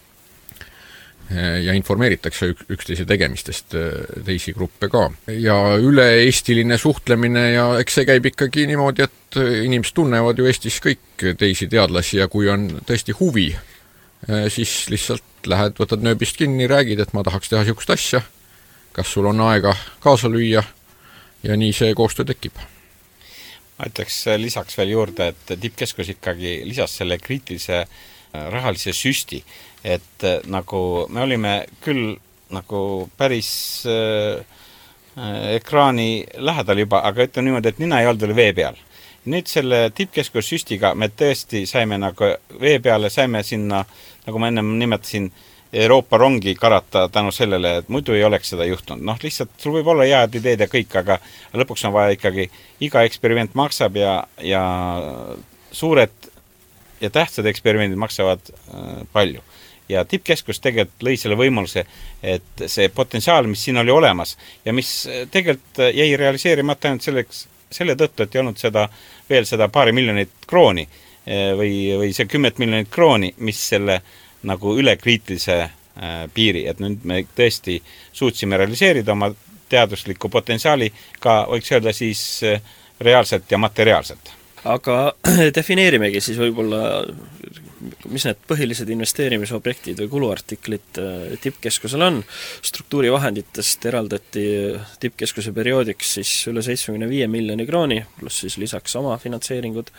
ja informeeritakse üksteise tegemistest teisi gruppe ka. Ja üle-eestiline suhtlemine ja eks see käib ikkagi niimoodi, et inimesed tunnevad ju Eestis kõik teisi teadlasi ja kui on tõesti huvi, siis lihtsalt lähed, võtad nööbist kinni, räägid, et ma tahaks teha niisugust asja, kas sul on aega kaasa lüüa ja nii see koostöö tekib. Ma ütleks lisaks veel juurde, et tippkeskus ikkagi lisas selle kriitilise rahalise süsti, et nagu me olime küll nagu päris ekraani lähedal juba, aga ütlen niimoodi, et nina ei olnud vee peal. Nüüd selle tippkeskus süstiga me tõesti saime nagu vee peale, saime sinna, nagu ma ennem nimetasin, Euroopa rongi karata tänu sellele, et muidu ei oleks seda juhtunud. Lihtsalt sul võib olla head ideed ja kõik, aga lõpuks on vaja ikkagi, iga eksperiment maksab ja suured ja tähtsad eksperimendid maksavad palju. Ja tippkeskus tegelikult lõi selle võimaluse, et see potentsiaal, mis siin oli olemas ja mis tegelikult jäi realiseerimata ainult selle tõttu, et ei olnud veel seda paari miljonit krooni või see 10 miljonit krooni, mis selle nagu ülekriitilise piiri, et nüüd me tõesti suutsime realiseerida oma teadusliku potentsiaali ka, võiks öelda siis reaalselt ja materiaalselt. Aga defineerimegi siis võib-olla, mis need põhilised investeerimisobjektid või kuluartiklid tippkeskusel on. Struktuurivahenditest eraldati tippkeskuse perioodiks siis üle 75 miljoni krooni, pluss siis lisaks oma finantseeringud.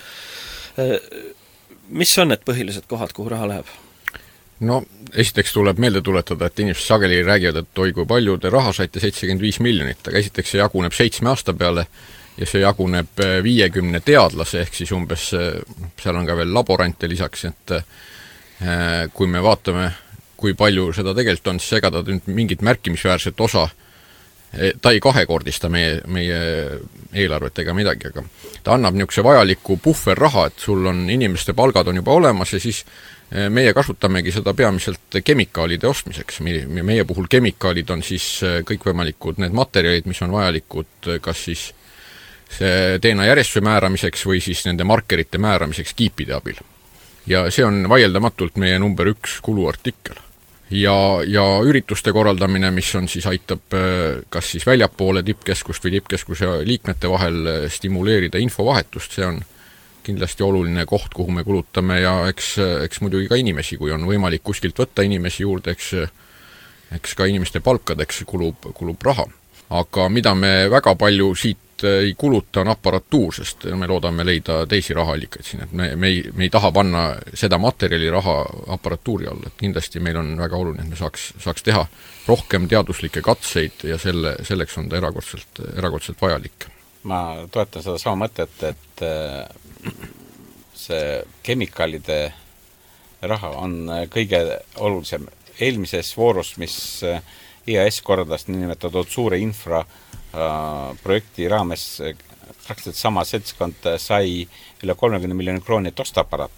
Mis on need põhilised kohad, kuhu raha läheb? No, esiteks tuleb meelde tuletada, et inimesed sageli räägivad, et oi, kui palju te raha saite 75 miljonit, aga esiteks see jaguneb 7 aasta peale ja see jaguneb 50 teadlase, ehk siis umbes, seal on ka veel laborante lisaks, et kui me vaatame, kui palju seda tegelikult on, siis ega ta nüüd mingit märkimisväärset osa, ta ei kahekordista meie eelarvet ega midagi, aga ta annab niisuguse vajaliku puhverraha, et sul on inimeste palgad on juba olemas ja siis meie kasutamegi seda peamiselt kemikaalide ostmiseks. Meie puhul kemikaalid on siis kõikvõimalikud need materjalid, mis on vajalikud kas siis see DNA järjestuse määramiseks või siis nende markerite määramiseks kiipide abil. Ja see on vaieldamatult meie number 1 kuluartikkel. Ja ürituste korraldamine, mis on siis aitab kas siis väljapoole tippkeskust või tippkeskuse liikmete vahel stimuleerida infovahetust, see on kindlasti oluline koht, kuhu me kulutame ja eks muidugi ka inimesi, kui on võimalik kuskilt võtta inimesi juurde, eks ka inimeste palkadeks kulub raha. Aga mida me väga palju siit ei kuluta, on aparatuur, sest me loodame leida teisi rahaallikaid siin, et me ei taha panna seda materjali raha aparatuuri alla, et kindlasti meil on väga oluline, et me saaks teha rohkem teaduslikke katseid ja selleks on ta erakordselt vajalik. Ma toetan seda sama mõtet, et see kemikaalide raha on kõige olulisem. Eelmises voorus, mis IAS korraldas nimetatud suure infra projekti raames, praktiliselt sama seltskond sai üle 30 miljoni krooni, et osta aparaate.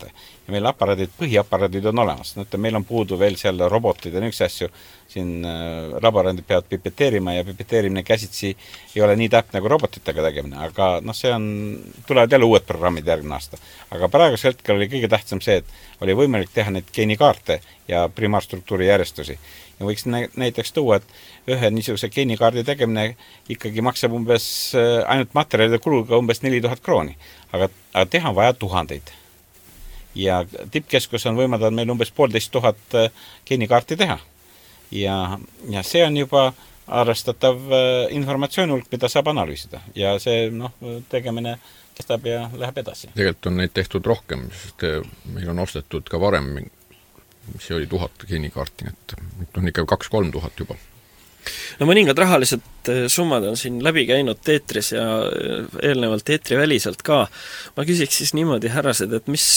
ja meil põhiaparaadid on olemas. Meil on puudu veel seal robotid ja üks asju, siin laborandid peavad pipeteerima ja pipeteerimine käsitsi ei ole nii täpne nagu robotitega tegemine, aga tulevad jälle uued programmid järgmine aasta. Aga praegusel hetkel oli kõige tähtsam see, et oli võimalik teha neid geenikaarte ja primaarstruktuuri järjestusi. Ja võiks näiteks tuua, et ühe niisuguse geenikaardi tegemine ikkagi maksab umbes ainult materjalide kuluga umbes 4000 krooni, aga teha on vaja tuhandeid. Ja tippkeskus on võimaldanud meil umbes 1500 geenikaarti teha. Ja see on juba arvestatav informatsiooni hulk, mida saab analüüsida. Ja see tegemine kestab ja läheb edasi. Tegelikult on neid tehtud rohkem, sest meil on ostetud ka varem, mis oli 1000 geenikaarti, et on ikka 2-3 tuhat juba. No mõningad rahalised summad on siin läbi käinud teetris ja eelnevalt teetri väliselt ka. Ma küsiks siis niimoodi, härrased, et mis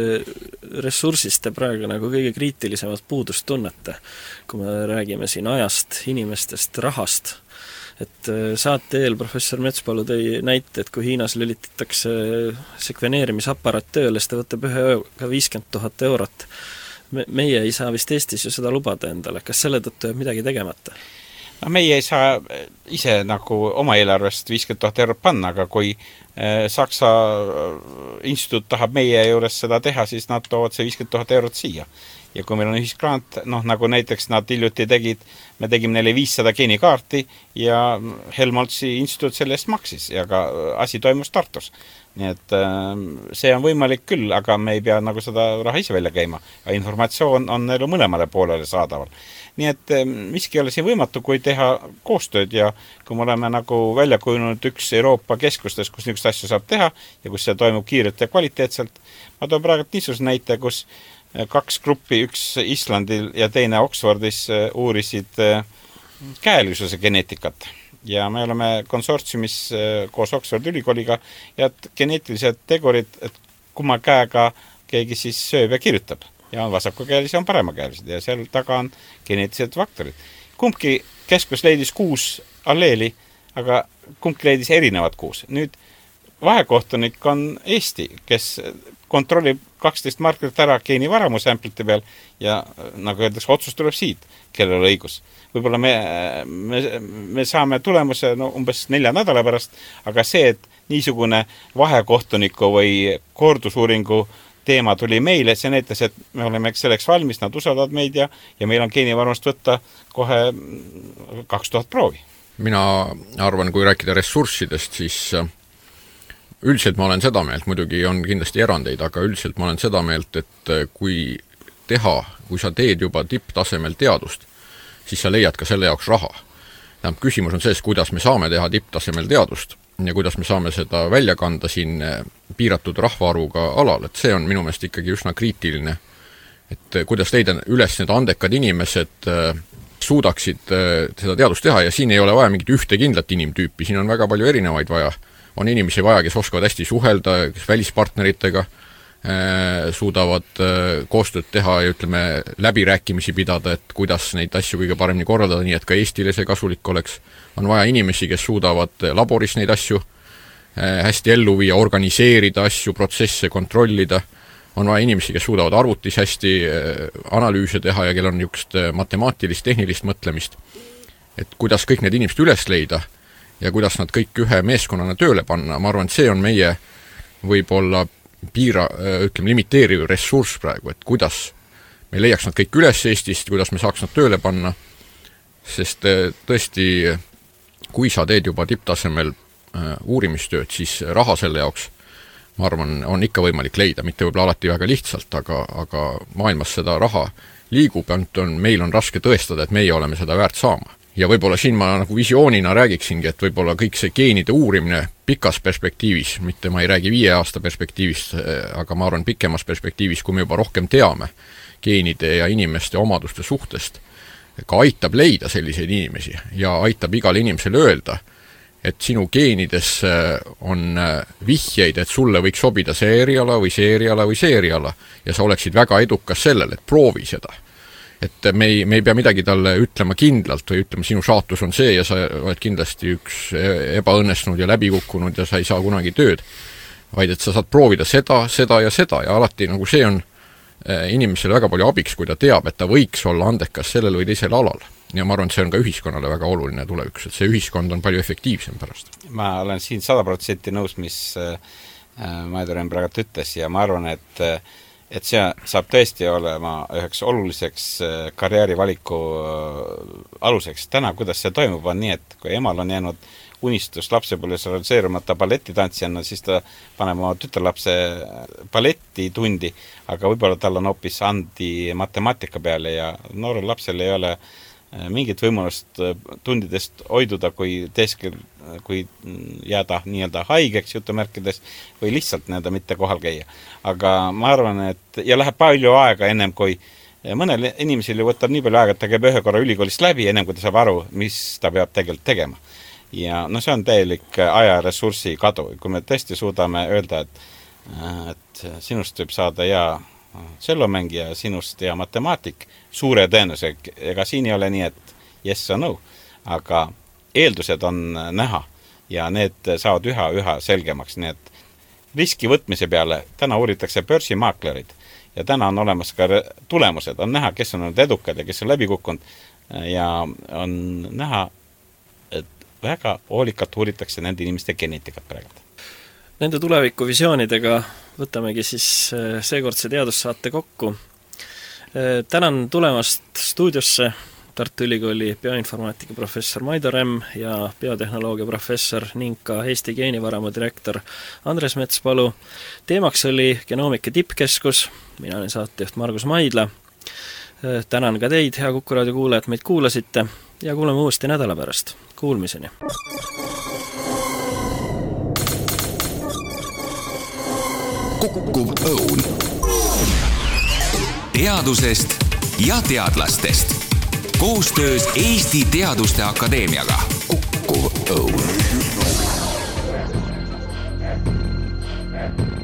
ressursist te praegu nagu kõige kriitilisemalt puudust tunnete, kui me räägime siin ajast, inimestest, rahast? Et saate eel professor Metspalu tõi näite, et kui Hiinas lülitatakse sekveneerimisaparaat tööle, siis ta võtab ühe ööga 50 000 eurot. Meie ei saa vist Eestis ju seda lubada endale. Kas selle tõttu jääb midagi tegemata? Meie ei saa ise nagu oma eelarvest 50 000 eurot panna, aga kui Saksa instituut tahab meie juures seda teha, siis nad toovad see 50 000 eurot siia. Ja kui meil on ühisgrant, nagu näiteks nad hiljuti me tegime neile 500 geenikaarti ja Helmholtzi instituut selle eest maksis ja ka asi toimus Tartus. Nii et see on võimalik küll, aga me ei pea nagu seda raha ise välja käima. Ja informatsioon on neil mõlemale poolele saadaval. Nii et miski ei ole siin võimatu, kui teha koostööd ja kui me oleme nagu välja kujunenud üks Euroopa keskustes, kus niisugust asju saab teha ja kus see toimub kiirelt ja kvaliteetselt. Ma toon praegu niisuguse näite, kus 2 gruppi, üks Islandil ja teine Oxfordis uurisid käelisuse geneetikat. Ja me oleme konsortsiumis koos Oxfordi ülikooliga ja geneetilised tegurid, et kumma käega keegi siis sööb ja kirjutab. Ja on vasakukäelisi, on paremakäelised ja seal taga on geneetilised faktorid. Kumbki keskus leidis 6 alleeli, aga kumbki leidis erinevad 6. Nüüd vahekohtunik on Eesti, kes kontrollib 12 markerit ära geenivaramu samplite peal ja nagu öeldakse, otsus tuleb siit, kellel on õigus. Võib-olla me saame tulemuse umbes 4 nädala pärast, aga see, et niisugune vahekohtuniku või kordusuuringu teema tuli meile, see näitas, et me oleme selleks valmis, nad usaldavad meid ja meil on geenivarmust võtta kohe 2000 proovi. Mina arvan, kui rääkida ressurssidest, siis üldiselt ma olen seda meelt, muidugi on kindlasti erandeid, aga üldiselt ma olen seda meelt, et kui sa teed juba tipptasemel teadust, siis sa leiad ka selle jaoks raha. Küsimus on selles, kuidas me saame teha tipptasemel teadust ja kuidas me saame seda välja kanda siin piiratud rahvaaruga alal, et see on minu meelest ikkagi üsna kriitiline, et kuidas leida üles need andekad inimesed suudaksid seda teadust teha ja siin ei ole vaja mingit ühte kindlat inimtüüpi, siin on väga palju erinevaid vaja. On inimesi vaja, kes oskavad hästi suhelda, kes välispartneritega suudavad koostööd teha ja ütleme läbirääkimisi pidada, et kuidas neid asju kõige paremini korraldada, nii et ka Eestile see kasulik oleks. On vaja inimesi, kes suudavad laboris neid asju hästi ellu viia, organiseerida asju, protsesse kontrollida. On vaja inimesi, kes suudavad arvutis hästi analüüse teha ja kel on niisugust matemaatilist, tehnilist mõtlemist. Et kuidas kõik need inimesed üles leida ja kuidas nad kõik ühe meeskonnana tööle panna. Ma arvan, et see on meie võib-olla limiteeriv ressurss praegu, et kuidas me leiaks nad kõik üles Eestist, kuidas me saaks nad tööle panna, sest tõesti, kui sa teed juba tipptasemel uurimistööd, siis raha selle jaoks, ma arvan, on ikka võimalik leida, mitte võib-olla alati väga lihtsalt, aga maailmas seda raha liigub, meil on raske tõestada, et meie oleme seda väärt saama. Ja võib-olla siin ma nagu visioonina räägiksingi, et võib-olla kõik see geenide uurimine pikas perspektiivis, mitte ma ei räägi 5 aasta perspektiivist, aga ma arvan pikemas perspektiivis, kui me juba rohkem teame geenide ja inimeste omaduste suhtest, ka aitab leida selliseid inimesi ja aitab igal inimesel öelda, et sinu geenides on vihjeid, et sulle võiks sobida see eriala või see eriala või see eriala ja sa oleksid väga edukas sellel, et proovi seda. Et me ei pea midagi talle ütlema kindlalt või ütlema, sinu saatus on see ja sa oled kindlasti üks ebaõnnestunud ja läbikukkunud ja sa ei saa kunagi tööd, vaid et sa saad proovida seda ja alati nagu see on inimesele väga palju abiks, kui ta teab, et ta võiks olla andekas sellel või teisel alal. Ja ma arvan, et see on ka ühiskonnale väga oluline tulevikus, et see ühiskond on palju efektiivsem pärast. Ma olen siin 100% nõus, mis Maido Rem praegu ütles ja ma arvan, et see saab tõesti olema üheks oluliseks karjäärivaliku aluseks. Täna, kuidas see toimub, on nii, et kui emal on jäänud unistus lapsepõlves realiseerumata ballettitantsijana, siis ta paneb oma tütarlapse ballettitundi, aga võib-olla tal on hoopis andi matemaatika peale ja noorel lapsel ei ole mingit võimalust tundidest hoiduda, kui jääda nii-öelda haigeks jutumärkides või lihtsalt nii-öelda mitte kohal käia. Aga ma arvan, et ja läheb palju aega ennem, kui mõnel inimesel võtab nii palju aega, et ta käib ühe korra ülikoolist läbi, ennem kui ta saab aru, mis ta peab tegelikult tegema. Ja no see on täielik ajaressursi kadu. Kui me tõesti suudame öelda, et sinust võib saada hea tsellomängija, sinust hea matemaatik, suure tõenuse, ega siin ei ole nii, et yes or no, aga eeldused on näha ja need saavad üha selgemaks, nii et riski võtmise peale täna uuritakse börsimaaklerid ja täna on olemas ka tulemused, on näha, kes on olnud edukad ja kes on läbi kukkunud ja on näha, et väga hoolikalt uuritakse nende inimeste geneetikat praegu. Nende tulevikuvisioonidega võtamegi siis seekordse teadussaate kokku. Tänan tulemast stuudiosse Tartu Ülikooli bioinformaatika professor Maido Rem ja biotehnoloogia professor ning ka Eesti geenivaramu direktor Andres Metspalu. Teemaks oli genoomika tippkeskus, mina olen saatejuht Margus Maidla. Tänan ka teid, hea Kuku raadio kuulajad, meid kuulasite ja kuuleme uuesti nädala pärast. Kuulmiseni! Kukkuv õun. Teadusest ja teadlastest. Koostöös Eesti Teaduste Akadeemiaga. Kukkuv õun.